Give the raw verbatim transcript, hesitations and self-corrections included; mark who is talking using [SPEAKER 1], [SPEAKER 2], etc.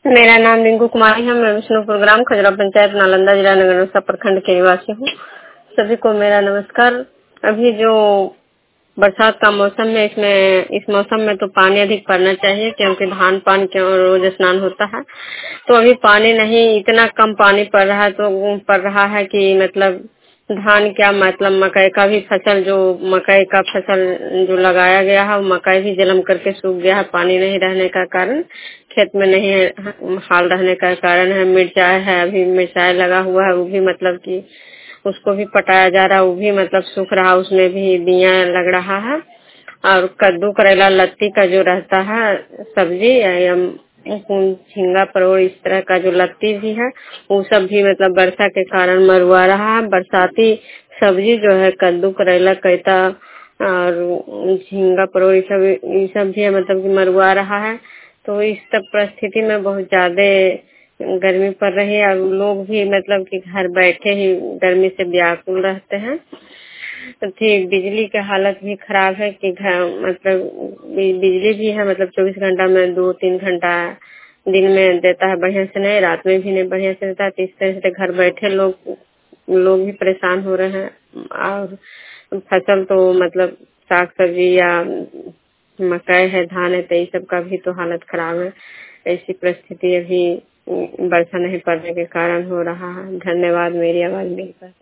[SPEAKER 1] मेरा नाम रिंकू कुमारी है। मैं विष्णुपुर ग्राम खजरा पंचायत नालंदा जिला नगर प्रखंड के निवासी हूँ। सभी को मेरा नमस्कार। अभी जो बरसात का मौसम है, इसमें इस मौसम में तो पानी अधिक पड़ना चाहिए, क्योंकि धान पान के रोज स्नान होता है। तो अभी पानी नहीं, इतना कम पानी पड़ रहा है, तो पड़ रहा है कि मतलब धान क्या मतलब मकई का भी फसल, जो मकई का फसल जो लगाया गया है, मकई भी जलम करके सूख गया है, पानी नहीं रहने का कारण, खेत में नहीं है, हाल रहने का कारण है। मिर्चाई है, अभी मिर्चाई लगा हुआ है, वो भी मतलब कि उसको भी पटाया जा रहा है, वो भी मतलब सूख रहा, उसमें भी बिया लग रहा है। और कद्दू करेला लत्ती का जो रहता है सब्जी, या झींगा परोड़ इस तरह का जो लत्ती भी है, वो सब भी मतलब वर्षा के कारण मरुआ रहा है। बरसाती सब्जी जो है कद्दू करेला कैता और झींगा परोड़ ये सब ये सब भी है, मतलब कि मरुआ रहा है। तो इस सब परिस्थिति में बहुत ज्यादा गर्मी पड़ रही है, और लोग भी मतलब कि घर बैठे ही गर्मी से व्याकुल रहते हैं। तो ठीक बिजली की हालत भी खराब है कि घर मतलब बिजली भी है, मतलब चौबीस घंटा में दो तीन घंटा दिन में देता है, बढ़िया से नहीं, रात में भी नहीं बढ़िया से देता है। तो इस तरह से घर बैठे लोग लोग भी परेशान हो रहे हैं। और फसल तो मतलब साग सब्जी या मकई है, धान है, तो ये सब का भी तो हालत खराब है। ऐसी परिस्थिति अभी वर्षा नहीं पड़ने के कारण हो रहा है। धन्यवाद मेरी आवाज मिल पर।